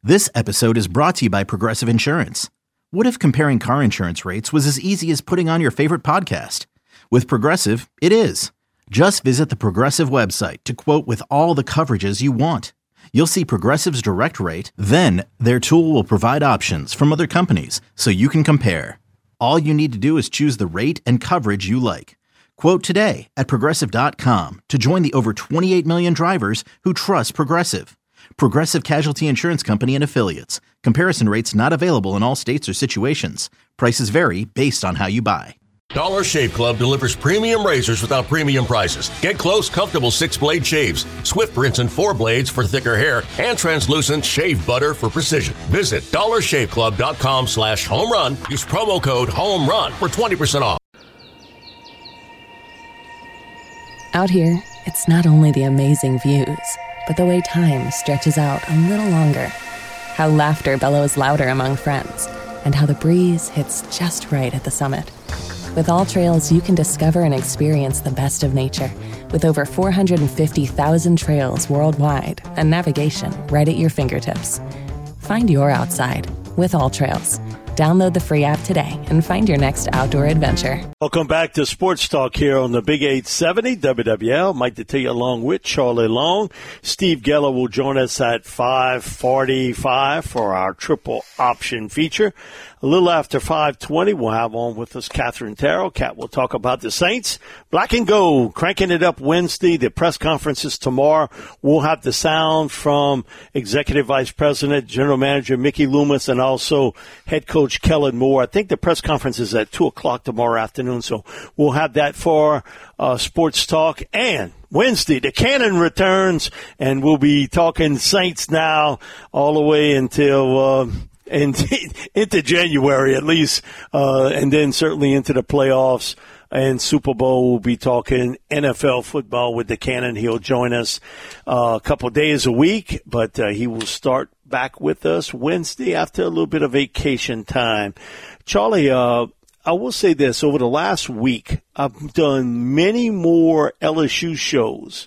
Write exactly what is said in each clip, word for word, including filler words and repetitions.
This episode is brought to you by Progressive Insurance. What if comparing car insurance rates was as easy as putting on your favorite podcast? With Progressive, it is. Just visit the Progressive website to quote with all the coverages you want. You'll see Progressive's direct rate, then their tool will provide options from other companies so you can compare. All you need to do is choose the rate and coverage you like. Quote today at Progressive dot com to join the over twenty-eight million drivers who trust Progressive. Progressive Casualty Insurance Company and Affiliates. Comparison rates not available in all states or situations. Prices vary based on how you buy. Dollar Shave Club delivers premium razors without premium prices. Get close, comfortable six-blade shaves, swift rinse and four blades for thicker hair, and translucent shave butter for precision. Visit dollar shave club dot com slash home run. Use promo code HOMERUN for twenty percent off. Out here, it's not only the amazing views, but the way time stretches out a little longer. How laughter bellows louder among friends, and how the breeze hits just right at the summit. With All Trails, you can discover and experience the best of nature, with over four hundred fifty thousand trails worldwide and navigation right at your fingertips. Find your outside with All Trails. Download the free app today and find your next outdoor adventure. Welcome back to Sports Talk here on the Big eight seventy W W L. Mike Detillier along with Charlie Long. Steve Geller will join us at five forty-five for our triple option feature. A little after five twenty, we'll have on with us Catherine Terrell. Cat will talk about the Saints. Black and gold, cranking it up Wednesday. The press conference is tomorrow. We'll have the sound from Executive Vice President, General Manager Mickey Loomis, and also Head Coach Kellen Moore. I think the press conference is at two o'clock tomorrow afternoon, so we'll have that for uh, Sports Talk. And Wednesday, the Cannon returns, and we'll be talking Saints now all the way until uh, into, into January at least, uh, and then certainly into the playoffs and Super Bowl. We'll be talking N F L football with the Cannon. He'll join us uh, a couple of days a week, but uh, he will start back with us Wednesday after a little bit of vacation time. Charlie, uh, I will say this. Over the last week, I've done many more L S U shows,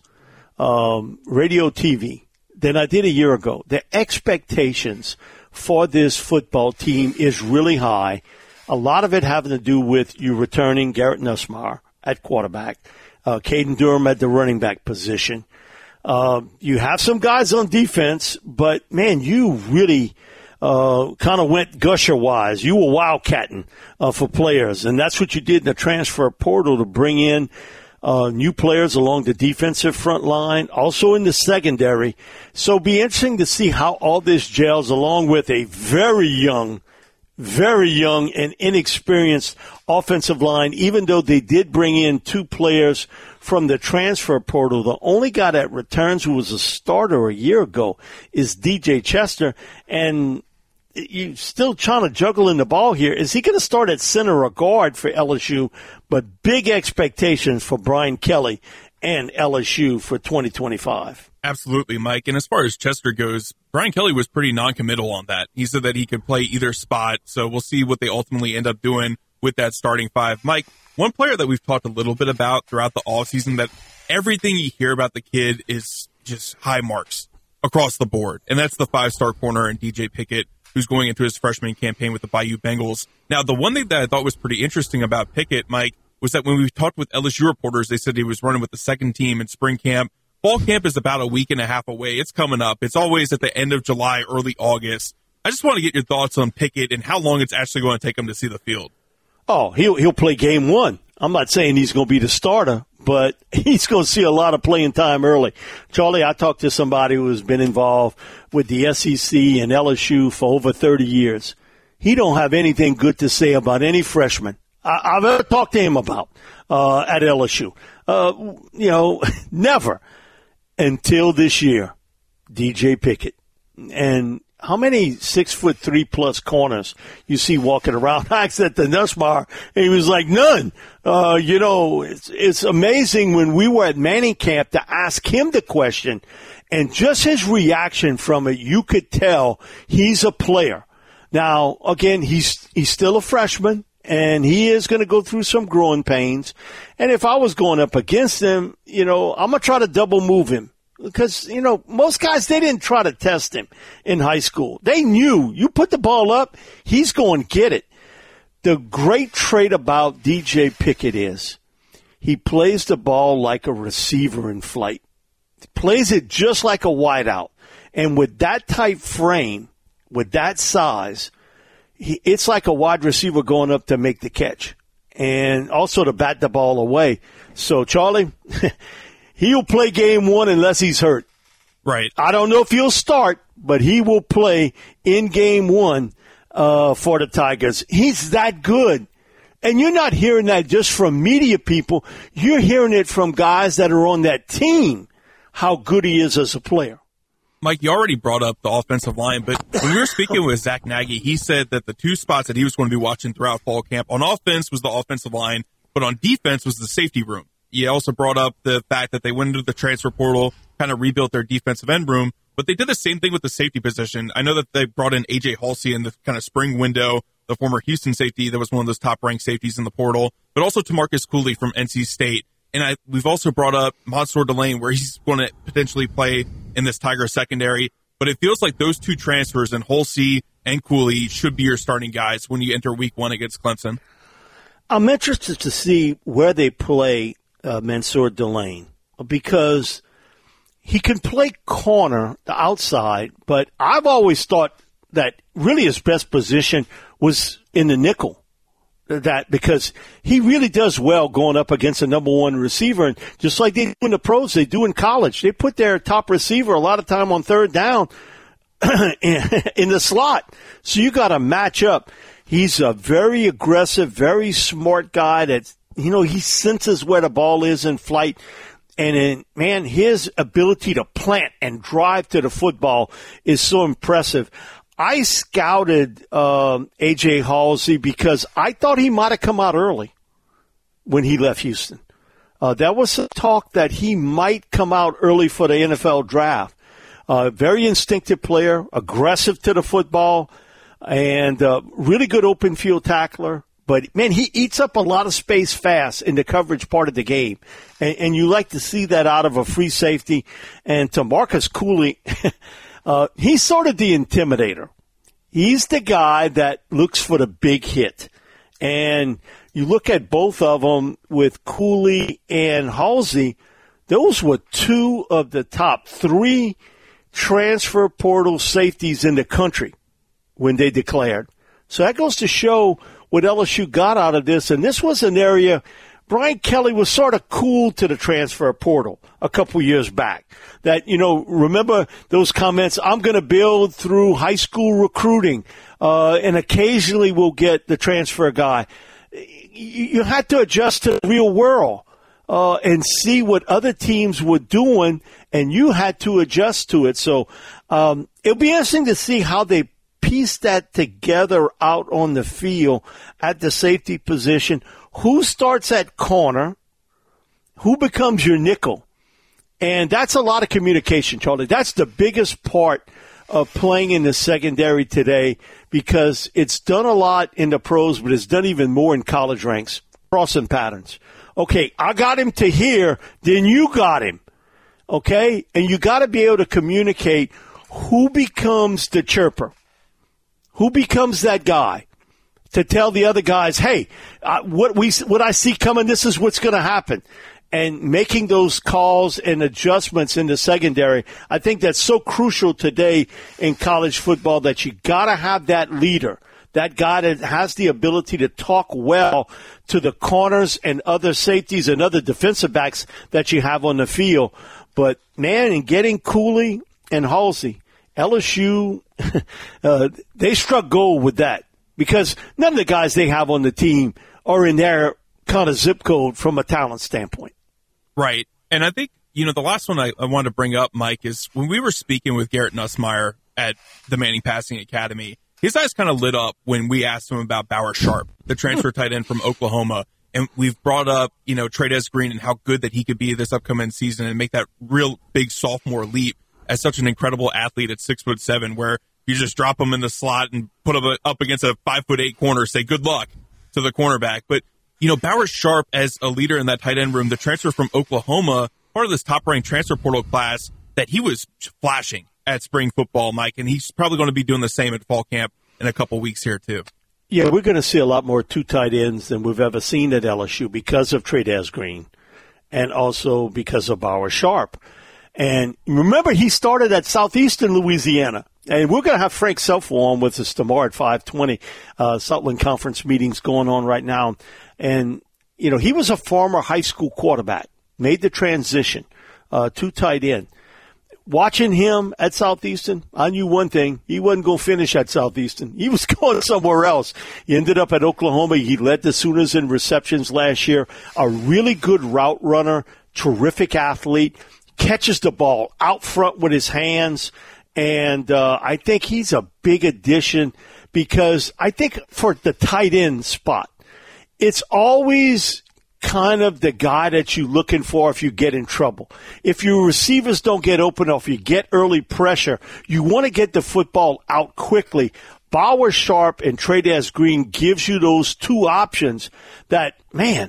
um, radio, T V, than I did a year ago. The expectations for this football team is really high. A lot of it having to do with you returning Garrett Nussmeier at quarterback, uh, Caden Durham at the running back position. Uh, you have some guys on defense, but, man, you really uh, kind of went gusher-wise. You were wildcatting uh, for players, and that's what you did in the transfer portal to bring in uh, new players along the defensive front line, also in the secondary. So be interesting to see how all this gels along with a very young Very young and inexperienced offensive line, even though they did bring in two players from the transfer portal. The only guy that returns who was a starter a year ago is D J Chester. And you're still trying to juggle in the ball here. Is he going to start at center or guard for L S U? But big expectations for Brian Kelly and L S U for twenty twenty-five. Absolutely, Mike. And as far as Chester goes, Brian Kelly was pretty non-committal on that. He said that he could play either spot, so we'll see what they ultimately end up doing with that starting five. Mike, one player that we've talked a little bit about throughout the offseason that everything you hear about the kid is just high marks across the board, and that's the five-star corner and D J Pickett, who's going into his freshman campaign with the Bayou Bengals. Now, the one thing that I thought was pretty interesting about Pickett, Mike, was that when we talked with L S U reporters, they said he was running with the second team in spring camp. Fall camp is about a week and a half away. It's coming up. It's always at the end of July, early August. I just want to get your thoughts on Pickett and how long it's actually going to take him to see the field. Oh, he'll he'll play game one. I'm not saying he's going to be the starter, but he's going to see a lot of playing time early. Charlie, I talked to somebody who has been involved with the S E C and L S U for over thirty years. He don't have anything good to say about any freshman I, I've ever talked to him about uh, at L S U. Uh, you know, never. Until this year, D J Pickett. And how many six-foot-three-plus corners you see walking around? I said to Nussmeier, and he was like, none. Uh, you know, it's, it's amazing when we were at Manning camp to ask him the question, and just his reaction from it, you could tell he's a player. Now, again, he's he's still a freshman. And he is going to go through some growing pains. And if I was going up against him, you know, I'm going to try to double move him Because, you know, most guys, they didn't try to test him in high school. They knew you put the ball up, he's going to get it. The great trait about D J Pickett is he plays the ball like a receiver in flight. He plays it just like a wideout. And with that type frame, with that size, he, it's like a wide receiver going up to make the catch. And also to bat the ball away. So, Charlie, he'll play game one unless he's hurt. Right. I don't know if he'll start, but he will play in game one uh, for the Tigers. He's that good. And you're not hearing that just from media people. You're hearing it from guys that are on that team, how good he is as a player. Mike, you already brought up the offensive line, but when we were speaking with Zach Nagy, he said that the two spots that he was going to be watching throughout fall camp on offense was the offensive line, but on defense was the safety room. He also brought up the fact that they went into the transfer portal, kind of rebuilt their defensive end room, but they did the same thing with the safety position. I know that they brought in A J Halsey in the kind of spring window, the former Houston safety that was one of those top-ranked safeties in the portal, but also Tamarcus Cooley from N C State. And I, we've also brought up Mansour Delane, where he's going to potentially play in this Tiger secondary. But it feels like those two transfers, and Halsey and Cooley, should be your starting guys when you enter week one against Clemson. I'm interested to see where they play uh, Mansour Delane, because he can play corner, the outside, but I've always thought that really his best position was in the nickel. That because he really does well going up against a number one receiver, and just like they do in the pros, they do in college. They put their top receiver a lot of time on third down in the slot. So you got to match up. He's a very aggressive, very smart guy that, you know, he senses where the ball is in flight. And, in, man, his ability to plant and drive to the football is so impressive. I scouted um, A J Halsey because I thought he might have come out early when he left Houston. Uh, that was some talk that he might come out early for the N F L draft. Uh, very instinctive player, aggressive to the football, and uh, really good open field tackler. But, man, he eats up a lot of space fast in the coverage part of the game. And, and you like to see that out of a free safety. And Tamarcus Cooley, uh, he's sort of the intimidator. He's the guy that looks for the big hit. And you look at both of them with Cooley and Halsey, those were two of the top three transfer portal safeties in the country when they declared. So that goes to show what L S U got out of this. And this was an area Brian Kelly was sort of cool to the transfer portal a couple years back. That, you know, remember those comments, I'm going to build through high school recruiting, uh, and occasionally we'll get the transfer guy. You had to adjust to the real world uh, and see what other teams were doing, and you had to adjust to it. So um, it'll be interesting to see how they piece that together out on the field at the safety position. Who starts at corner? Who becomes your nickel? And that's a lot of communication, Charlie. That's the biggest part of playing in the secondary today, because it's done a lot in the pros, but it's done even more in college ranks. Crossing patterns. Okay, I got him to here, then you got him. Okay? And you got to be able to communicate who becomes the chirper. Who becomes that guy to tell the other guys, hey, uh, what we what I see coming, this is what's going to happen. And making those calls and adjustments in the secondary, I think that's so crucial today in college football, that you got to have that leader, that guy that has the ability to talk well to the corners and other safeties and other defensive backs that you have on the field. But, man, in getting Cooley and Halsey, L S U, uh, they struck gold with that, because none of the guys they have on the team are in their kind of zip code from a talent standpoint. Right. And I think, you know, the last one I, I wanted to bring up, Mike, is when we were speaking with Garrett Nussmeier at the Manning Passing Academy, his eyes kind of lit up when we asked him about Bauer Sharp, the transfer tight end from Oklahoma. And we've brought up, you know, Trey'Dez Green and how good that he could be this upcoming season and make that real big sophomore leap as such an incredible athlete at six foot seven, where you just drop him in the slot and put him up against a five foot eight corner, say good luck to the cornerback. But, you know, Bauer Sharp as a leader in that tight end room, the transfer from Oklahoma, part of this top ranked transfer portal class, that he was flashing at spring football, Mike, and he's probably going to be doing the same at fall camp in a couple weeks here too. Yeah, we're going to see a lot more two tight ends than we've ever seen at L S U because of Trey'Daz Green and also because of Bauer Sharp. And remember, he started at Southeastern Louisiana. And we're going to have Frank Selfo on with us tomorrow at five twenty. Uh, Southland Conference meetings going on right now. And, you know, he was a former high school quarterback, made the transition uh, to tight end. Watching him at Southeastern, I knew one thing. He wasn't going to finish at Southeastern. He was going somewhere else. He ended up at Oklahoma. He led the Sooners in receptions last year. A really good route runner, terrific athlete, catches the ball out front with his hands. And uh, I think he's a big addition because I think for the tight end spot, it's always kind of the guy that you're looking for if you get in trouble. If your receivers don't get open or if you get early pressure, you want to get the football out quickly. Bauer Sharp and Trey'Daz Green gives you those two options that, man,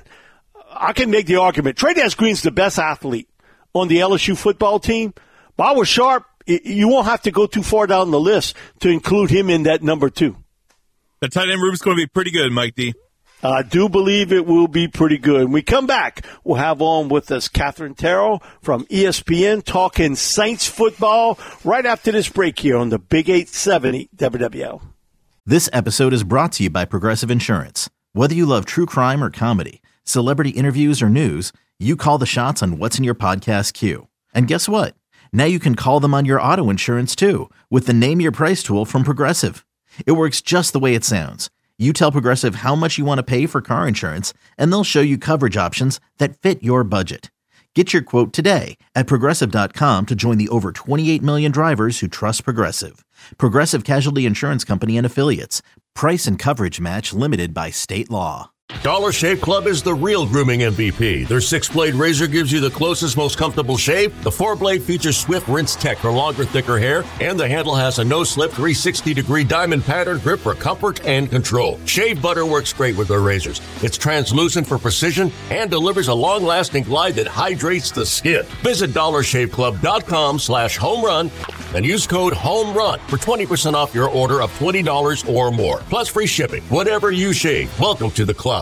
I can make the argument. Trey'Daz Green's the best athlete on the L S U football team. Bauer Sharp, you won't have to go too far down the list to include him in that number two. The tight end room's going to be pretty good, Mike D. I do believe it will be pretty good. When we come back, we'll have on with us Catherine Terrell from E S P N talking Saints football right after this break here on the Big eight seventy W W L. This episode is brought to you by Progressive Insurance. Whether you love true crime or comedy, celebrity interviews or news, you call the shots on what's in your podcast queue. And guess what? Now you can call them on your auto insurance too with the Name Your Price tool from Progressive. It works just the way it sounds. You tell Progressive how much you want to pay for car insurance, and they'll show you coverage options that fit your budget. Get your quote today at Progressive dot com to join the over twenty-eight million drivers who trust Progressive. Progressive Casualty Insurance Company and Affiliates. Price and coverage match limited by state law. Dollar Shave Club is the real grooming M V P. Their six-blade razor gives you the closest, most comfortable shave. The four-blade features Swift Rinse Tech for longer, thicker hair. And the handle has a no-slip three sixty degree diamond pattern grip for comfort and control. Shave butter works great with their razors. It's translucent for precision and delivers a long-lasting glide that hydrates the skin. Visit dollar shave club dot com slash home run and use code HOMERUN for twenty percent off your order of twenty dollars or more. Plus free shipping. Whatever you shave, welcome to the club.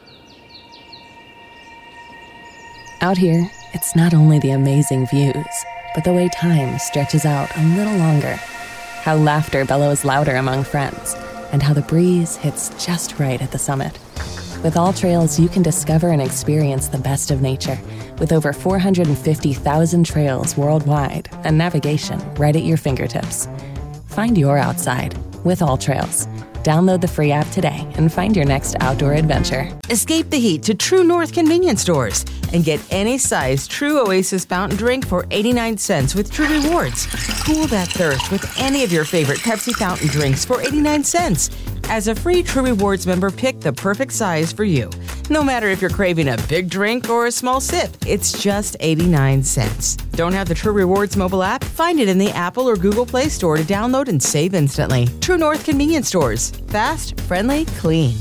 Out here, it's not only the amazing views, but the way time stretches out a little longer. How laughter bellows louder among friends, and how the breeze hits just right at the summit. With All Trails, you can discover and experience the best of nature, with over four hundred fifty thousand trails worldwide and navigation right at your fingertips. Find your outside with All Trails. Download the free app today and find your next outdoor adventure. Escape the heat to True North convenience stores and get any size True Oasis fountain drink for eighty-nine cents with True Rewards. Cool that thirst with any of your favorite Pepsi fountain drinks for eighty-nine cents. As a free True Rewards member, pick the perfect size for you. No matter if you're craving a big drink or a small sip, it's just eighty-nine cents. Don't have the True Rewards mobile app? Find it in the Apple or Google Play Store to download and save instantly. True North convenience stores. Fast, friendly, clean.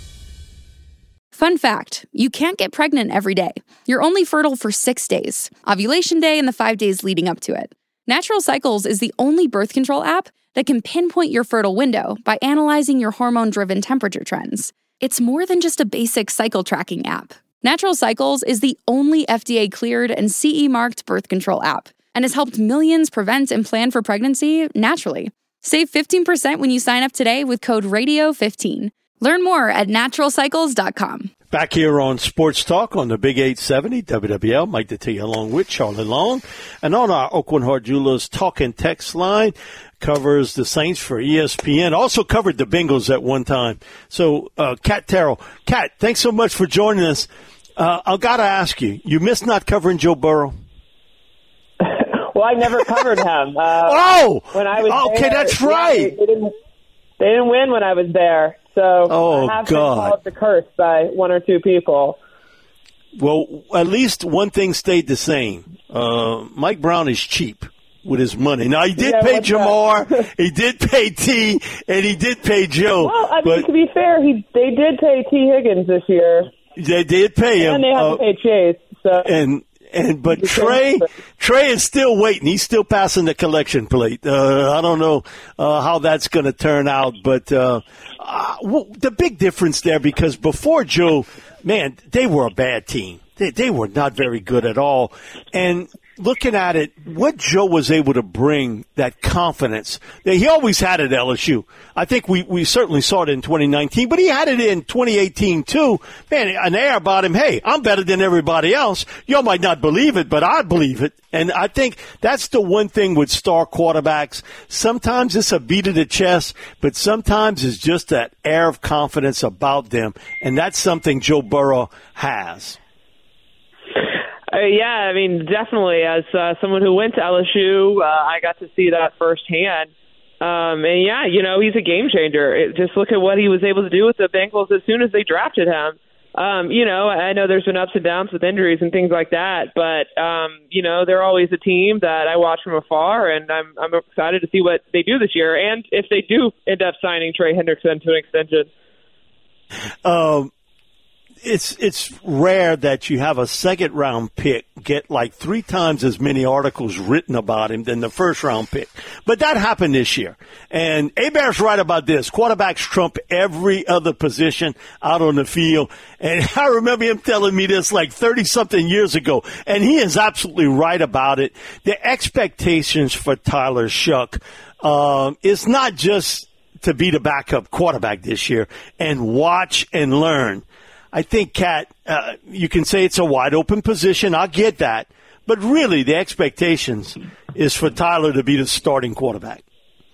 Fun fact, you can't get pregnant every day. You're only fertile for six days, ovulation day and the five days leading up to it. Natural Cycles is the only birth control app that can pinpoint your fertile window by analyzing your hormone-driven temperature trends. It's more than just a basic cycle tracking app. Natural Cycles is the only F D A-cleared and C E-marked birth control app and has helped millions prevent and plan for pregnancy naturally. Save fifteen percent when you sign up today with code radio fifteen. Learn more at natural cycles dot com. Back here on Sports Talk on the Big eight seventy W W L, Mike Detillier along with Charlie Long. And on our Oakland Hart Jewelers talk and text line, covers the Saints for E S P N, also covered the Bengals at one time. So, uh, Kat Terrell. Kat, thanks so much for joining us. Uh, I've got to ask you, you missed not covering Joe Burrow? Well, I never covered him. Uh, oh! When I was okay, there, that's yeah, right. They didn't, they didn't win when I was there. So oh, I have God. been called the curse by one or two people. Well, at least one thing stayed the same. Uh, Mike Brown is cheap with his money. Now, he did yeah, pay Jamar, he did pay T, and he did pay Joe. Well, I mean, but to be fair, he they did pay T. Higgins this year. They did pay him. And they haven't uh, paid Chase. So. And And but Trey, Trey is still waiting. He's still passing the collection plate. Uh, I don't know uh, how that's going to turn out, but uh, uh, well, the big difference there, because before Joe, man, they were a bad team. They, they were not very good at all. And looking at it, what Joe was able to bring, that confidence, that he always had at L S U. I think we, we certainly saw it in twenty nineteen, but he had it in twenty eighteen too. Man, an air about him, hey, I'm better than everybody else. Y'all might not believe it, but I believe it. And I think that's the one thing with star quarterbacks. Sometimes it's a beat of the chest, but sometimes it's just that air of confidence about them. And that's something Joe Burrow has. Uh, yeah, I mean, definitely. As uh, someone who went to L S U, uh, I got to see that firsthand. Um, and, yeah, you know, he's a game changer. It, just look at what he was able to do with the Bengals as soon as they drafted him. Um, you know, I know there's been ups and downs with injuries and things like that, but, um, you know, they're always a team that I watch from afar, and I'm I'm excited to see what they do this year, and if they do end up signing Trey Hendrickson to an extension. Um. It's it's rare that you have a second-round pick get like three times as many articles written about him than the first-round pick. But that happened this year. And Hebert's right about this. Quarterbacks trump every other position out on the field. And I remember him telling me this like thirty-something years ago. And he is absolutely right about it. The expectations for Tyler Shough um, is not just to be the backup quarterback this year and watch and learn. I think, Kat, uh, you can say it's a wide-open position. I get that. But really, the expectations is for Tyler to be the starting quarterback.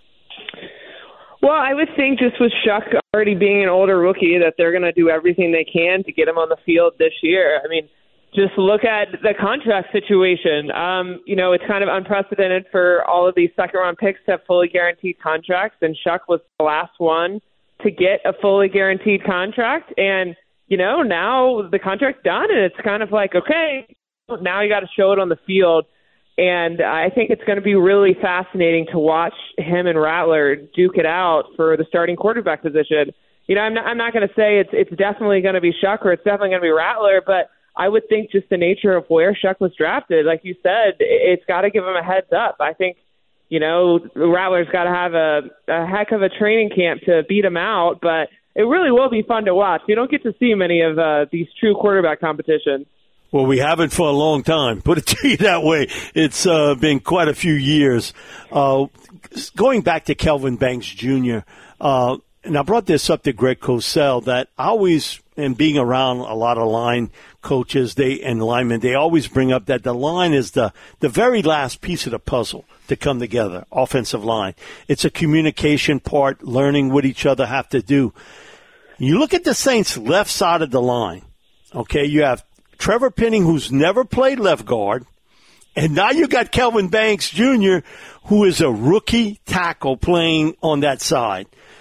Well, I would think just with Shough already being an older rookie that they're going to do everything they can to get him on the field this year. I mean, just look at the contract situation. Um, you know, it's kind of unprecedented for all of these second-round picks to have fully guaranteed contracts, and Shough was the last one to get a fully guaranteed contract. And you know, now the contract's done, and it's kind of like, okay, now you got to show it on the field. And I think it's going to be really fascinating to watch him and Rattler duke it out for the starting quarterback position. You know, I'm not, I'm not going to say it's it's definitely going to be Shough or it's definitely going to be Rattler, but I would think just the nature of where Shough was drafted, like you said, it's got to give him a heads up. I think, you know, Rattler's got to have a, a heck of a training camp to beat him out, but it really will be fun to watch. You don't get to see many of uh, these true quarterback competitions. Well, we haven't for a long time. Put it to you that way. It's uh, been quite a few years. Uh, going back to Kelvin Banks Junior, uh, and I brought this up to Greg Cosell, that I always, and being around a lot of line coaches they and linemen, they always bring up that the line is the, the very last piece of the puzzle to come together, offensive line. It's a communication part, learning what each other have to do. You look at the Saints' left side of the line, okay? You have Trevor Penning, who's never played left guard, and now you got Kelvin Banks Junior, who is a rookie tackle playing on that side.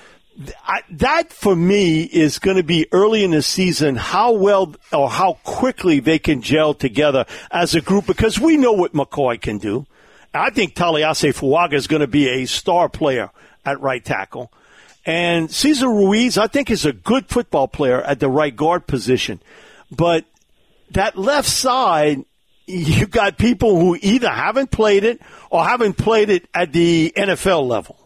I, that, for me, is going to be early in the season how well or how quickly they can gel together as a group, because we know what McCoy can do. I think Taliase Fuaga is going to be a star player at right tackle. And Cesar Ruiz, I think, is a good football player at the right guard position. But that left side, you got people who either haven't played it or haven't played it at the N F L level.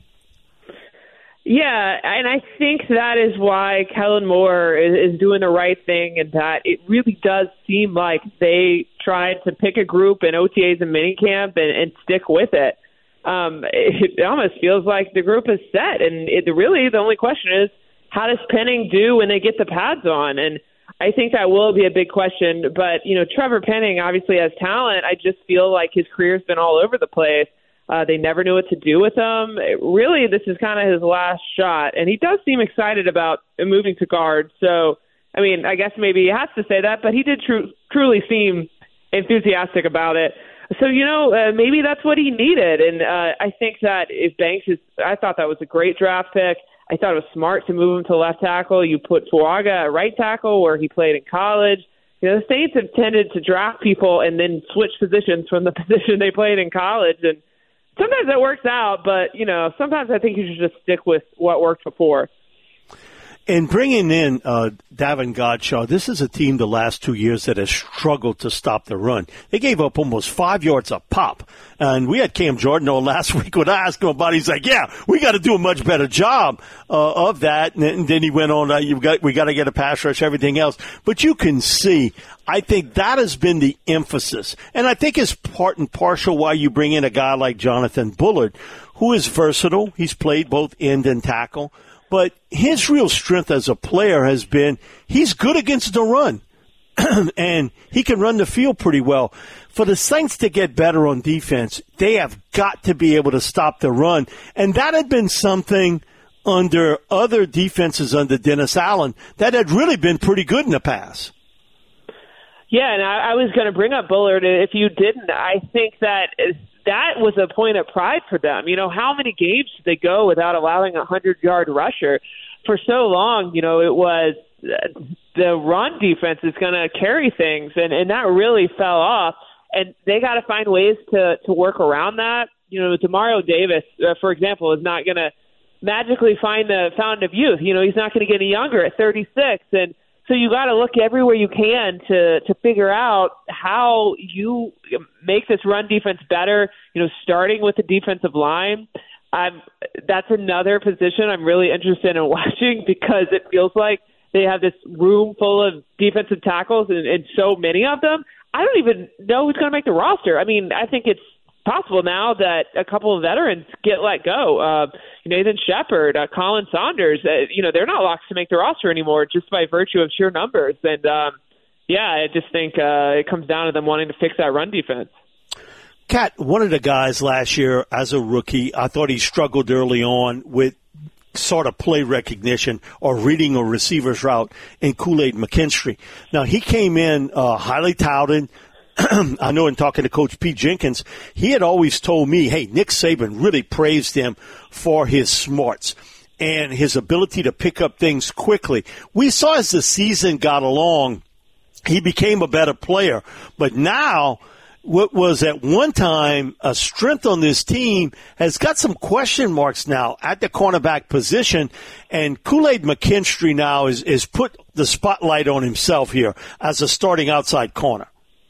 Yeah, and I think that is why Kellen Moore is, is doing the right thing, and that it really does seem like they tried to pick a group in O T As and minicamp and, and stick with it. Um, it almost feels like the group is set, and it, really the only question is, how does Penning do when they get the pads on? And I think that will be a big question. But, you know, Trevor Penning obviously has talent. I just feel like his career's been all over the place. Uh, they never knew what to do with him. It, really, this is kind of his last shot, and he does seem excited about moving to guard. So, I mean, I guess maybe he has to say that, but he did tru- truly seem enthusiastic about it. So, you know, uh, maybe that's what he needed. And uh, I think that if Banks is – I thought that was a great draft pick. I thought it was smart to move him to left tackle. You put Fuaga at right tackle where he played in college. You know, the Saints have tended to draft people and then switch positions from the position they played in college. And sometimes that works out, but, you know, sometimes I think you should just stick with what worked before. And bringing in uh, Davin Godchaux, this is a team the last two years that has struggled to stop the run. They gave up almost five yards a pop. And we had Cam Jordan on last week when I asked him about it. He's like, yeah, we got to do a much better job uh, of that. And then he went on, uh, you've got, we got to get a pass rush, everything else. But you can see, I think that has been the emphasis. And I think it's part and partial why you bring in a guy like Jonathan Bullard, who is versatile. He's played both end and tackle. But his real strength as a player has been he's good against the run, and he can run the field pretty well. For the Saints to get better on defense, they have got to be able to stop the run. And that had been something under other defenses under Dennis Allen that had really been pretty good in the past. Yeah, and I, I was going to bring up Bullard. If you didn't, I think that is, that was a point of pride for them. You know, how many games did they go without allowing a hundred-yard rusher? For so long, you know, it was uh, the run defense is going to carry things, and, and that really fell off. And they got to find ways to, to work around that. You know, Demario Davis, uh, for example, is not going to magically find the fountain of youth. You know, he's not going to get any younger at thirty-six, and so you got to look everywhere you can to to figure out how you make this run defense better. You know, starting with the defensive line. I'm, that's another position I'm really interested in watching because it feels like they have this room full of defensive tackles and, and so many of them. I don't even know who's going to make the roster. I mean, I think it's possible now that a couple of veterans get let go. Uh, Nathan Shepard, uh, Colin Saunders, uh, you know, they're not locked to make the roster anymore just by virtue of sheer numbers. And, um, yeah, I just think uh, it comes down to them wanting to fix that run defense. Kat, one of the guys last year as a rookie, I thought he struggled early on with sort of play recognition or reading a receiver's route in Kool-Aid McKinstry. Now, he came in uh, highly touted. I know in talking to Coach Pete Jenkins, he had always told me, hey, Nick Saban really praised him for his smarts and his ability to pick up things quickly. We saw as the season got along, he became a better player. But now, what was at one time a strength on this team has got some question marks now at the cornerback position. And Kool-Aid McKinstry now is, is put the spotlight on himself here as a starting outside corner.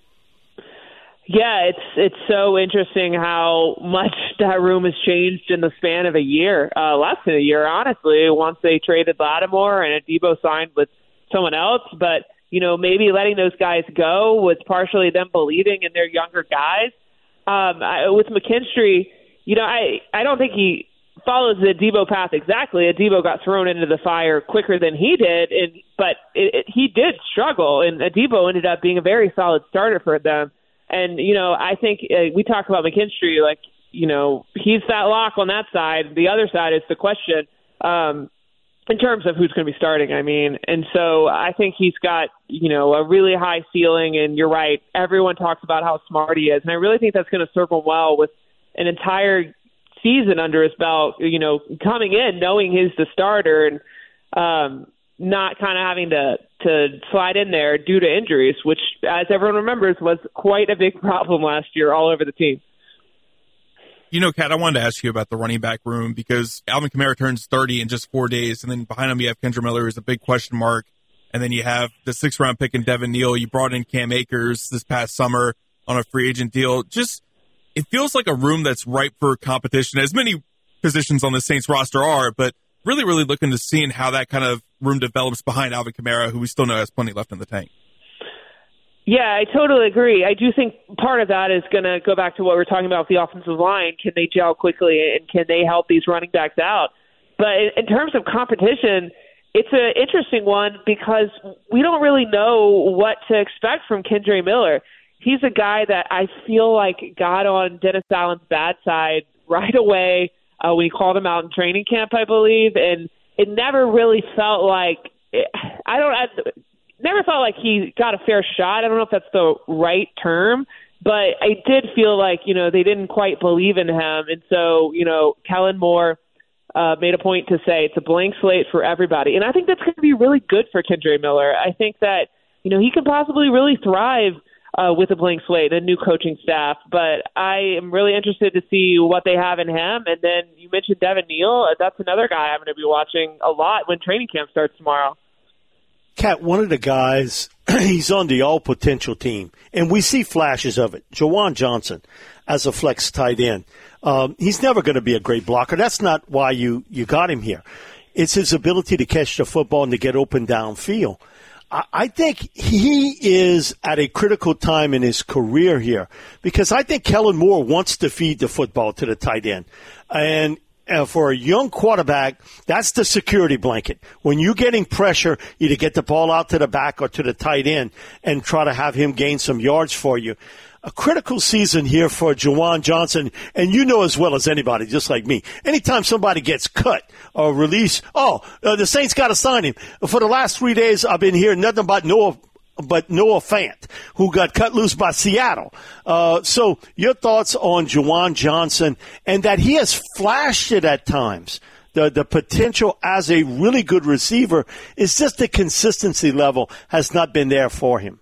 Yeah, it's it's so interesting how much that room has changed in the span of a year, uh, less than a year, honestly, once they traded Lattimore and Adebo signed with someone else. But, you know, maybe letting those guys go was partially them believing in their younger guys. Um, I, with McKinstry, you know, I, I don't think he follows the Adebo path exactly. Adebo got thrown into the fire quicker than he did, and but it, it, he did struggle, and Adebo ended up being a very solid starter for them. And, you know, I think uh, we talk about McKinstry, like, you know, he's that lock on that side. The other side is the question um, in terms of who's going to be starting, I mean. And so I think he's got, you know, a really high ceiling. And you're right. Everyone talks about how smart he is. And I really think that's going to serve him well with an entire season under his belt, you know, coming in, knowing he's the starter and, um, not kind of having to, to slide in there due to injuries, which, as everyone remembers, was quite a big problem last year all over the team. You know, Kat, I wanted to ask you about the running back room because Alvin Kamara turns thirty in just four days, and then behind him you have Kendra Miller, who's a big question mark, and then you have the sixth-round pick in Devin Neal. You brought in Cam Akers this past summer on a free agent deal. Just, it feels like a room that's ripe for competition, as many positions on the Saints roster are, but really, really looking to seeing how that kind of room develops behind Alvin Kamara, who we still know has plenty left in the tank. Yeah, I totally agree. I do think part of that is going to go back to what we we're talking about with the offensive line. Can they gel quickly, and can they help these running backs out? But in terms of competition, it's an interesting one because we don't really know what to expect from Kendre Miller. He's a guy that I feel like got on Dennis Allen's bad side right away uh, when he called him out in training camp, I believe, and it never really felt like I don't I never felt like he got a fair shot. I don't know if that's the right term, but I did feel like, you know, they didn't quite believe in him. And so, you know, Kellen Moore uh, made a point to say it's a blank slate for everybody. And I think that's going to be really good for Kendre Miller. I think that, you know, he could possibly really thrive uh, with a blank slate, a new coaching staff. But I am really interested to see what they have in him. And then you mentioned Devin Neal. That's another guy I'm going to be watching a lot when training camp starts tomorrow. Kat, one of the guys, he's on the all-potential team, and we see flashes of it. Juwan Johnson as a flex tight end. Um, he's never going to be a great blocker. That's not why you, you got him here. It's his ability to catch the football and to get open downfield. I, I think he is at a critical time in his career here because I think Kellen Moore wants to feed the football to the tight end. And Uh, for a young quarterback, that's the security blanket. When you're getting pressure, either get the ball out to the back or to the tight end and try to have him gain some yards for you. A critical season here for Juwan Johnson, and you know as well as anybody, just like me, anytime somebody gets cut or released, oh, uh, the Saints got to sign him. For the last three days, I've been hearing nothing about Noah but Noah Fant, who got cut loose by Seattle. Uh, so your thoughts on Juwan Johnson and that he has flashed it at times, the, the potential as a really good receiver, is just the consistency level has not been there for him.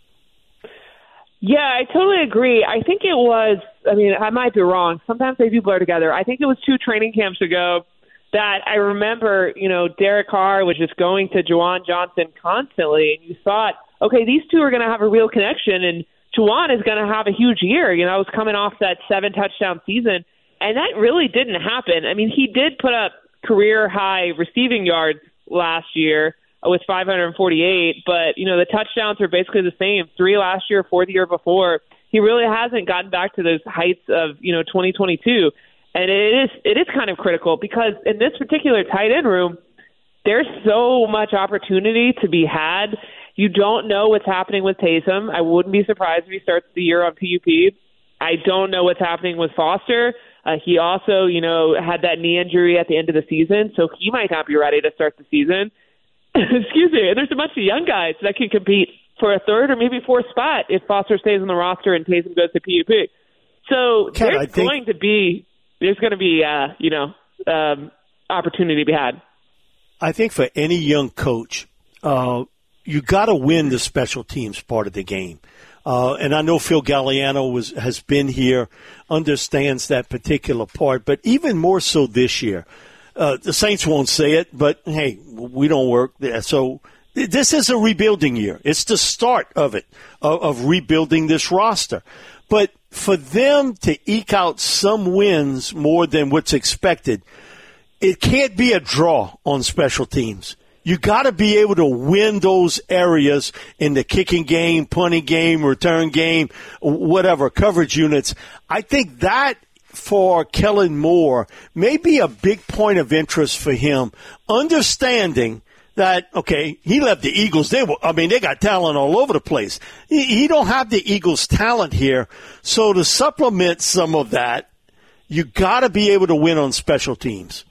Yeah, I totally agree. I think it was, I mean, I might be wrong. Sometimes they do blur together. I think it was two training camps ago that I remember, you know, Derek Carr was just going to Juwan Johnson constantly, and you thought, okay, these two are going to have a real connection, and Juwan is going to have a huge year. You know, I was coming off that seven-touchdown season, and that really didn't happen. I mean, he did put up career-high receiving yards last year with five hundred forty-eight, but, you know, the touchdowns are basically the same, three last year, four the year before. He really hasn't gotten back to those heights of, you know, twenty twenty-two, and it is it is kind of critical because in this particular tight end room, there's so much opportunity to be had. You don't know what's happening with Taysom. I wouldn't be surprised if he starts the year on P U P. I don't know what's happening with Foster. Uh, he also, you know, had that knee injury at the end of the season, so he might not be ready to start the season. Excuse me. And there's a bunch of young guys that can compete for a third or maybe fourth spot if Foster stays on the roster and Taysom goes to P U P. So Ken, there's I think- going to be there's going to be uh, you know um, opportunity to be had. I think for any young coach, uh, you got to win the special teams part of the game. Uh, and I know Phil Galliano was, has been here, understands that particular part, but even more so this year. Uh, the Saints won't say it, but, hey, we don't work there. So this is a rebuilding year. It's the start of it, of, of rebuilding this roster. But for them to eke out some wins more than what's expected, it can't be a draw on special teams. You got to be able to win those areas in the kicking game, punting game, return game, whatever, coverage units. I think that for Kellen Moore may be a big point of interest for him, understanding that, okay, he left the Eagles. They were, I mean, they got talent all over the place. He, he don't have the Eagles' talent here. So to supplement some of that, you got to be able to win on special teams.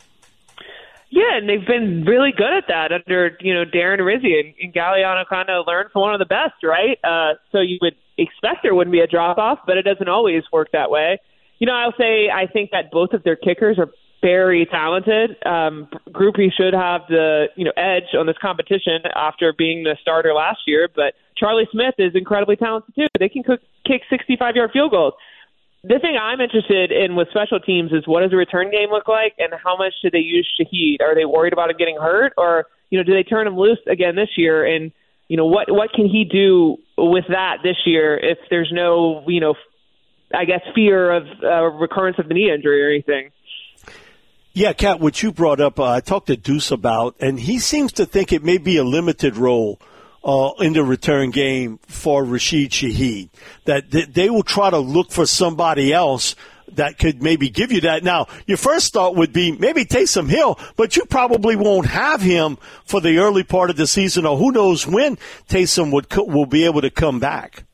Yeah, and they've been really good at that under, you know, Darren Rizzi, and, and Galliano kind of learned from one of the best, right? Uh, so you would expect there wouldn't be a drop-off, but it doesn't always work that way. You know, I'll say I think that both of their kickers are very talented. Um, Groupie should have the, you know, edge on this competition after being the starter last year, but Charlie Smith is incredibly talented too. They can cook, kick sixty-five-yard field goals. The thing I'm interested in with special teams is what does a return game look like, and how much do they use Shaheed? Are they worried about him getting hurt, or, you know, do they turn him loose again this year? And, you know, what what can he do with that this year if there's no, you know, I guess fear of uh, recurrence of the knee injury or anything? Yeah, Kat, what you brought up, uh, I talked to Deuce about, and he seems to think it may be a limited role Uh, in the return game for Rashid Shaheed, that th- they will try to look for somebody else that could maybe give you that. Now, your first thought would be maybe Taysom Hill, but you probably won't have him for the early part of the season, or who knows when Taysom would co- will be able to come back.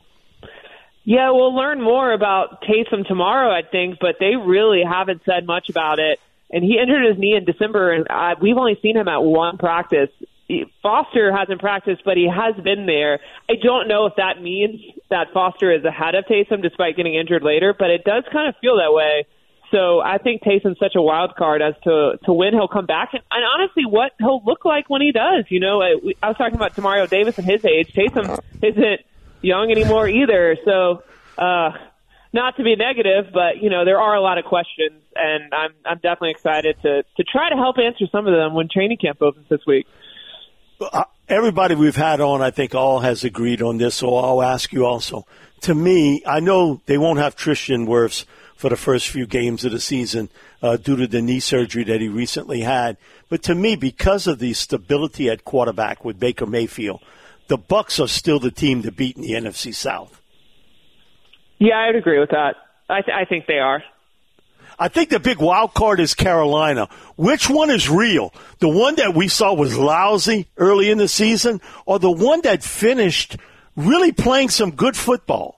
Yeah, we'll learn more about Taysom tomorrow, I think, but they really haven't said much about it. And he injured his knee in December, and uh, we've only seen him at one practice. Foster hasn't practiced, but he has been there. I don't know if that means that Foster is ahead of Taysom despite getting injured later, but it does kind of feel that way. So I think Taysom's such a wild card as to, to when he'll come back, and, and honestly what he'll look like when he does. You know, I, I was talking about Demario Davis and his age. Taysom isn't young anymore either. So, uh, not to be negative, but, you know, there are a lot of questions, and I'm I'm definitely excited to, to try to help answer some of them when training camp opens this week. Uh, everybody we've had on, I think, all has agreed on this, so I'll ask you also. To me, I know they won't have Tristan Wirfs for the first few games of the season uh, due to the knee surgery that he recently had. But to me, because of the stability at quarterback with Baker Mayfield, the Bucs are still the team to beat in the N F C South. Yeah, I would agree with that. I, th- I think they are. I think the big wild card is Carolina. Which one is real? The one that we saw was lousy early in the season, or the one that finished really playing some good football?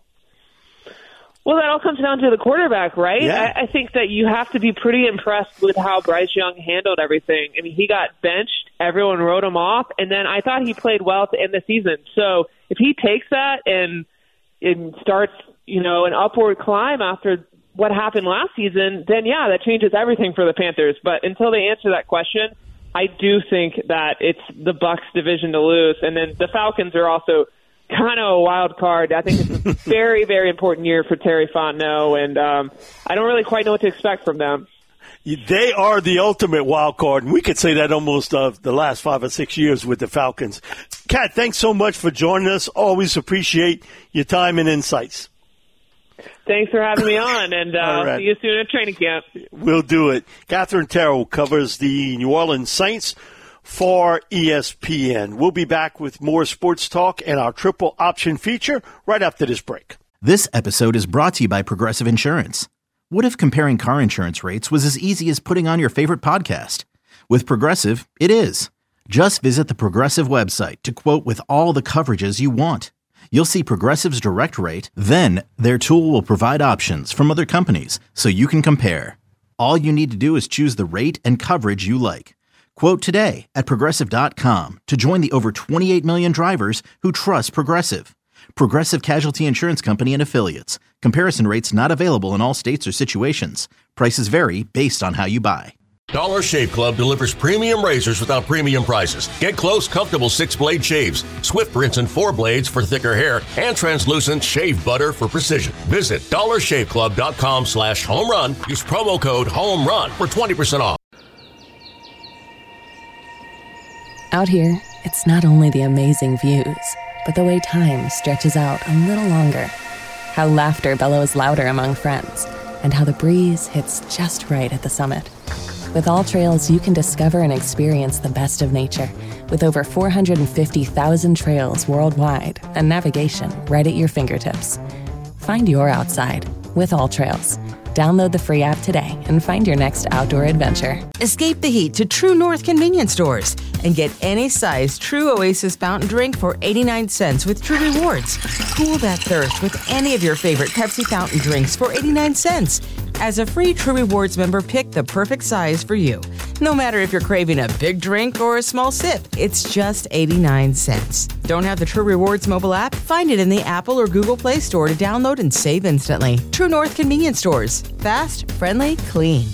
Well, that all comes down to the quarterback, right? Yeah. I, I think that you have to be pretty impressed with how Bryce Young handled everything. I mean, he got benched, everyone wrote him off, and then I thought he played well to end the season. So if he takes that and, and starts, you know, an upward climb after what happened last season, then, yeah, that changes everything for the Panthers. But until they answer that question, I do think that it's the Bucs division to lose. And then the Falcons are also kind of a wild card. I think it's a very, very important year for Terry Fontenot, and um, I don't really quite know what to expect from them. They are the ultimate wild card, and we could say that almost of the last five or six years with the Falcons. Kat, thanks so much for joining us. Always appreciate your time and insights. Thanks for having me on, and uh, right. I'll see you soon at training camp. We'll do it. Catherine Terrell covers the New Orleans Saints for E S P N. We'll be back with more sports talk and our triple option feature right after this break. This episode is brought to you by Progressive Insurance. What if comparing car insurance rates was as easy as putting on your favorite podcast? With Progressive, it is. Just visit the Progressive website to quote with all the coverages you want. You'll see Progressive's direct rate, then their tool will provide options from other companies so you can compare. All you need to do is choose the rate and coverage you like. Quote today at Progressive dot com to join the over twenty-eight million drivers who trust Progressive. Progressive Casualty Insurance Company and Affiliates. Comparison rates not available in all states or situations. Prices vary based on how you buy. Dollar Shave Club delivers premium razors without premium prices. Get close, comfortable six-blade shaves, Swift rinse and four blades for thicker hair, and translucent shave butter for precision. Visit dollar shave club dot com slash home run. Use promo code HOMERUN for twenty percent off. Out here, it's not only the amazing views, but the way time stretches out a little longer. How laughter bellows louder among friends, and how the breeze hits just right at the summit. With All Trails, you can discover and experience the best of nature with over four hundred fifty thousand trails worldwide and navigation right at your fingertips. Find your outside with All Trails. Download the free app today and find your next outdoor adventure. Escape the heat to True North convenience stores and get any size True Oasis fountain drink for eighty-nine cents with True Rewards. Cool that thirst with any of your favorite Pepsi fountain drinks for eighty-nine cents. As a free True Rewards member, pick the perfect size for you. No matter if you're craving a big drink or a small sip, it's just eighty-nine cents. Don't have the True Rewards mobile app? Find it in the Apple or Google Play Store to download and save instantly. True North convenience stores. Fast, friendly, clean.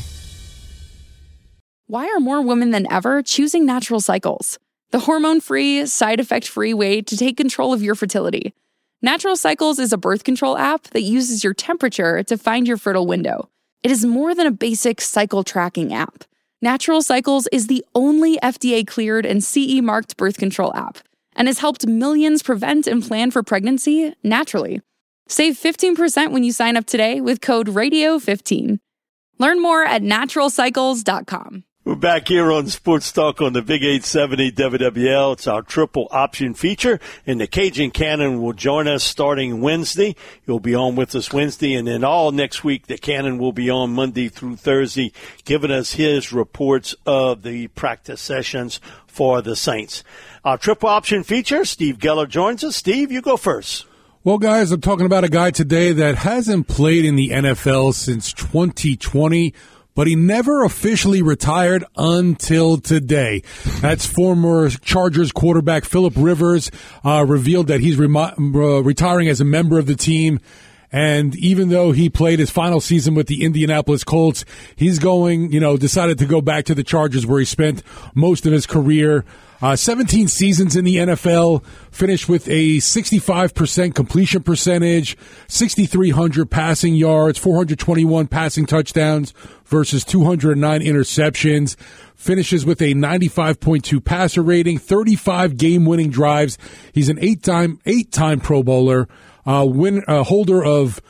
Why are more women than ever choosing Natural Cycles? The hormone-free, side-effect-free way to take control of your fertility. Natural Cycles is a birth control app that uses your temperature to find your fertile window. It is more than a basic cycle tracking app. Natural Cycles is the only F D A-cleared and C E-marked birth control app and has helped millions prevent and plan for pregnancy naturally. Save fifteen percent when you sign up today with code radio fifteen. Learn more at natural cycles dot com. We're back here on Sports Talk on the Big eight seventy W W L. It's our triple option feature, and the Cajun Cannon will join us starting Wednesday. He'll be on with us Wednesday, and then all next week the Cannon will be on Monday through Thursday, giving us his reports of the practice sessions for the Saints. Our triple option feature, Steve Geller joins us. Steve, you go first. Well, guys, I'm talking about a guy today that hasn't played in the N F L since twenty twenty, but he never officially retired until today. That's former Chargers quarterback Phillip Rivers uh, revealed that he's remi- uh, retiring as a member of the team. And even though he played his final season with the Indianapolis Colts, he's going, you know, decided to go back to the Chargers where he spent most of his career. Uh, seventeen seasons in the N F L, finished with a sixty-five percent completion percentage, sixty-three hundred passing yards, four hundred twenty-one passing touchdowns versus two hundred nine interceptions. Finishes with a ninety-five point two passer rating, thirty-five game-winning drives. He's an eight-time, eight-time Pro Bowler, uh, win, uh, holder of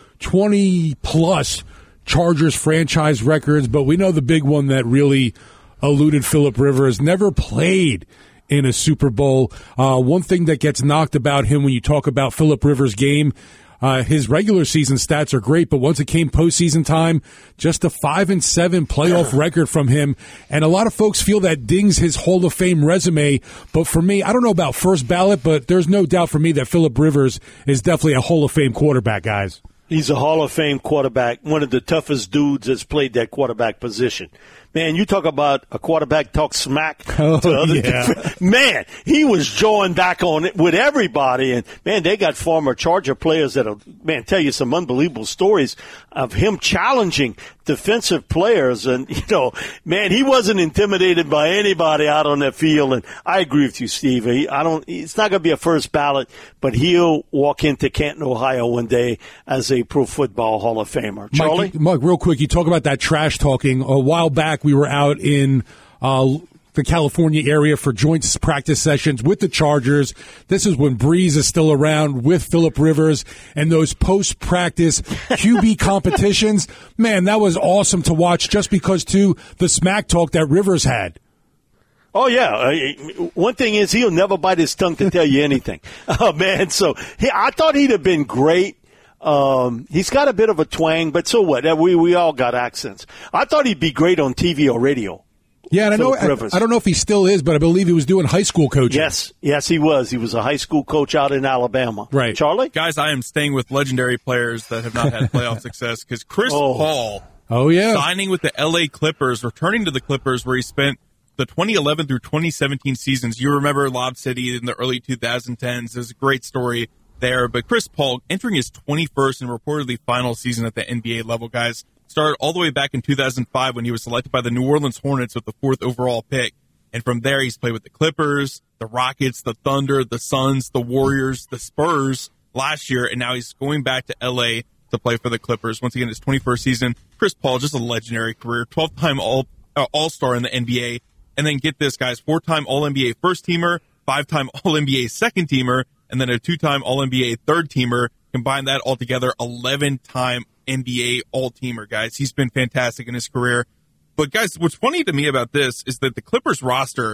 twenty-plus Chargers franchise records. But we know the big one that really eluded Phillip Rivers, never played in a Super Bowl. Uh, one thing that gets knocked about him when you talk about Phillip Rivers' game, uh, his regular season stats are great, but once it came postseason time, just a five and seven playoff record from him. And a lot of folks feel that dings his Hall of Fame resume. But for me, I don't know about first ballot, but there's no doubt for me that Phillip Rivers is definitely a Hall of Fame quarterback, guys. He's a Hall of Fame quarterback, one of the toughest dudes that's played that quarterback position. Man, you talk about a quarterback talk smack oh, to other yeah. def- Man, he was jawing back on it with everybody. And, man, they got former Charger players that'll, man, tell you some unbelievable stories of him challenging defensive players. And, you know, man, he wasn't intimidated by anybody out on that field. And I agree with you, Steve. He, I don't, it's not going to be a first ballot, but he'll walk into Canton, Ohio one day as a Pro Football Hall of Famer. Charlie? Mike, Mike, real quick, you talk about that trash talking. A while back, we were out in uh, the California area for joint practice sessions with the Chargers. This is when Breeze is still around with Phillip Rivers and those post-practice Q B competitions. Man, that was awesome to watch just because, too, the smack talk that Rivers had. Oh, yeah. Uh, one thing is he'll never bite his tongue to tell you anything. Oh, man. So he, I thought he'd have been great. Um, he's got a bit of a twang, but so what? We we all got accents. I thought he'd be great on T V or radio. Yeah, and I know I, I don't know if he still is, but I believe he was doing high school coaching. Yes, yes, he was. He was a high school coach out in Alabama. Right. Charlie? Guys, I am staying with legendary players that have not had playoff success because Chris oh. Paul oh, yeah. signing with the L A Clippers, returning to the Clippers where he spent the twenty eleven through twenty seventeen seasons. You remember Lob City in the early twenty tens. There's a great story there. But Chris Paul entering his twenty-first and reportedly final season at the N B A level, guys. Started all the way back in two thousand five when he was selected by the New Orleans Hornets with the fourth overall pick. And from there, he's played with the Clippers, the Rockets, the Thunder, the Suns, the Warriors, the Spurs last year. And now he's going back to L A to play for the Clippers. Once again, his twenty-first season. Chris Paul, just a legendary career. twelfth-time all, uh, All-Star in the N B A. And then get this, guys, four-time All-N B A first-teamer, five-time All-N B A second-teamer, and then a two-time All-N B A third-teamer. Combine that all together, eleven-time N B A all-teamer, guys. He's been fantastic in his career. But, guys, what's funny to me about this is that the Clippers roster,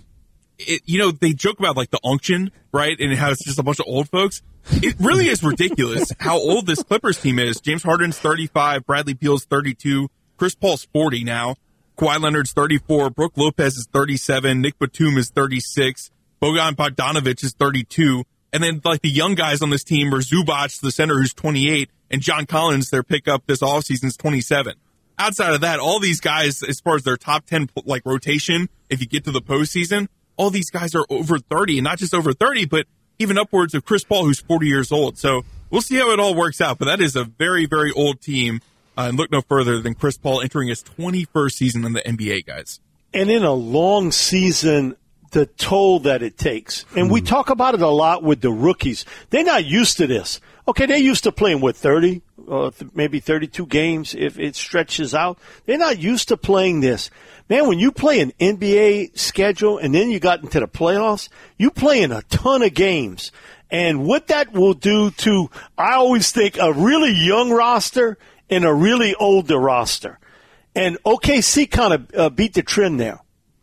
it, you know, they joke about, like, the unction, right, and how it's just a bunch of old folks. It really is ridiculous how old this Clippers team is. James Harden's thirty-five, Bradley Beal's thirty-two, Chris Paul's forty now, Kawhi Leonard's thirty-four, Brook Lopez is thirty-seven, Nick Batum is thirty-six, Bojan Bogdanovic is thirty-two, and then, like, the young guys on this team are Zubac, the center, who's twenty-eight, and John Collins, their pickup this offseason, is twenty-seven. Outside of that, all these guys, as far as their top ten, like, rotation, if you get to the postseason, all these guys are over thirty, and not just over thirty, but even upwards of Chris Paul, who's forty years old. So we'll see how it all works out, but that is a very, very old team. Uh, and look no further than Chris Paul entering his twenty-first season in the N B A, guys. And in a long season, the toll that it takes. And we talk about it a lot with the rookies. They're not used to this. Okay, they're used to playing, what, thirty, uh, maybe thirty-two games if it stretches out. They're not used to playing this. Man, when you play an N B A schedule and then you got into the playoffs, you play in a ton of games. And what that will do to, I always think, a really young roster and a really older roster. And O K C kind of uh, beat the trend there.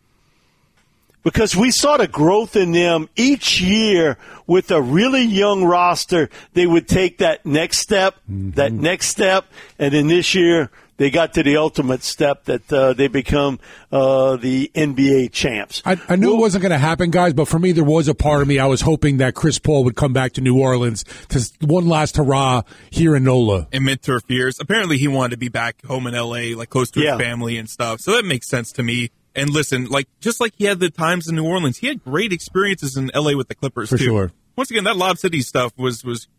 Because we saw the growth in them each year with a really young roster. They would take that next step, mm-hmm. that next step, and then this year they got to the ultimate step that uh, they become uh, the N B A champs. I, I knew well, it wasn't going to happen, guys, but for me, there was a part of me. I was hoping that Chris Paul would come back to New Orleans to one last hurrah here in NOLA. And mid-turf years. Apparently, he wanted to be back home in L A, like close to yeah. his family and stuff. So that makes sense to me. And listen, like just like he had the times in New Orleans, he had great experiences in L A with the Clippers, For too. sure. Once again, that Lob City stuff was was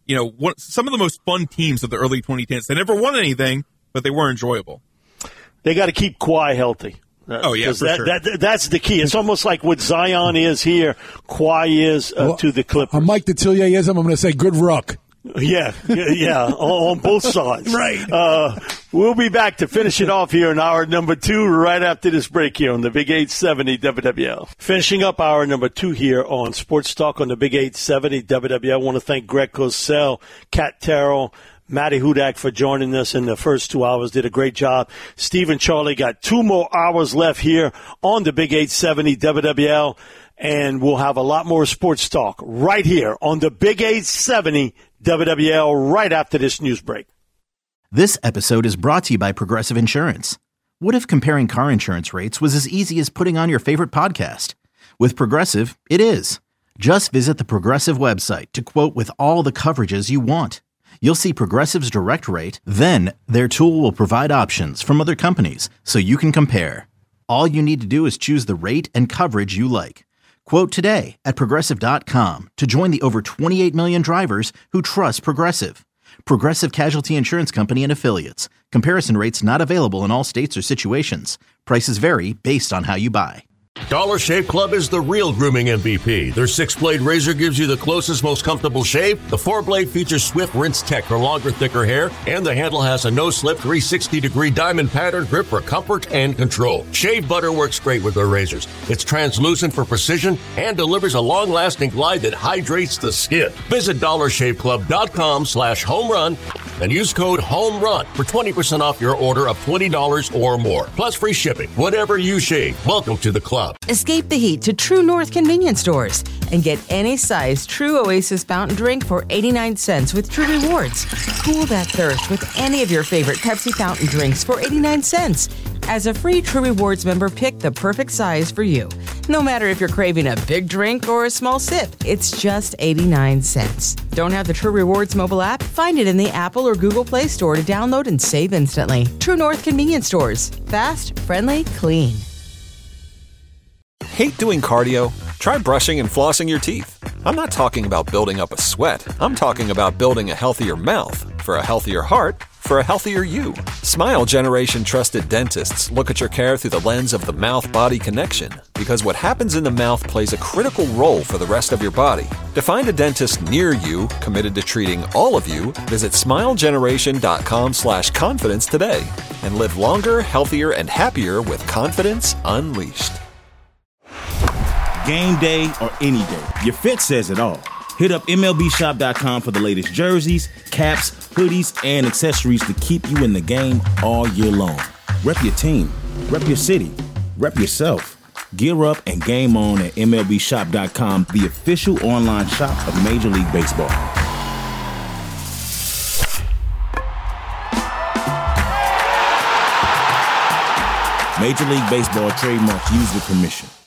you know, one, some of the most fun teams of the early twenty tens. They never won anything, but they were enjoyable. They got to keep Kawhi healthy. Oh, yeah, for that, sure. that, that's the key. It's almost like what Zion is here, Kawhi is uh, well, to the Clippers. I'm Mike Detillier-ism. I'm going to say good ruck. Yeah, yeah, yeah, on, on both sides. Right. Uh, we'll be back to finish it off here in hour number two right after this break here on the Big eight seventy W W L. Finishing up hour number two here on Sports Talk on the Big eight seventy W W L. I want to thank Greg Cosell, Kat Terrell, Matty Hudak for joining us in the first two hours. Did a great job. Steve and Charlie got two more hours left here on the Big eight seventy W W L. And we'll have a lot more sports talk right here on the Big eight seventy W W L right after this news break. This episode is brought to you by Progressive Insurance. What if comparing car insurance rates was as easy as putting on your favorite podcast? With Progressive, it is. Just visit the Progressive website to quote with all the coverages you want. You'll see Progressive's direct rate, then their tool will provide options from other companies so you can compare. All you need to do is choose the rate and coverage you like. Quote today at Progressive dot com to join the over twenty-eight million drivers who trust Progressive. Progressive Casualty Insurance Company and Affiliates. Comparison rates not available in all states or situations. Prices vary based on how you buy. Dollar Shave Club is the real grooming M V P. Their six-blade razor gives you the closest, most comfortable shave. The four-blade features Swift Rinse Tech for longer, thicker hair. And the handle has a no-slip three hundred sixty degree diamond pattern grip for comfort and control. Shave butter works great with their razors. It's translucent for precision and delivers a long-lasting glide that hydrates the skin. Visit dollar shave club dot com slash home run and use code HOMERUN for twenty percent off your order of twenty dollars or more. Plus free shipping. Whatever you shave, welcome to the club. Escape the heat to True North convenience stores and get any size True Oasis fountain drink for eighty-nine cents with True Rewards. Cool that thirst with any of your favorite Pepsi fountain drinks for eighty-nine cents. As a free True Rewards member, pick the perfect size for you. No matter if you're craving a big drink or a small sip, it's just eighty-nine cents. Don't have the True Rewards mobile app? Find it in the Apple or Google Play Store to download and save instantly. True North convenience stores. Fast, friendly, clean. Hate doing cardio? Try brushing and flossing your teeth. I'm not talking about building up a sweat. I'm talking about building a healthier mouth for a healthier heart for a healthier you. Smile Generation trusted dentists look at your care through the lens of the mouth-body connection because what happens in the mouth plays a critical role for the rest of your body. To find a dentist near you committed to treating all of you, visit smile generation dot com slash confidence today and live longer, healthier, and happier with confidence unleashed. Game day or any day, your fit says it all. Hit up M L B shop dot com for the latest jerseys, caps, hoodies, and accessories to keep you in the game all year long. Rep your team, rep your city, rep yourself. Gear up and game on at M L B shop dot com, the official online shop of Major League Baseball. Major League Baseball trademarks used with permission.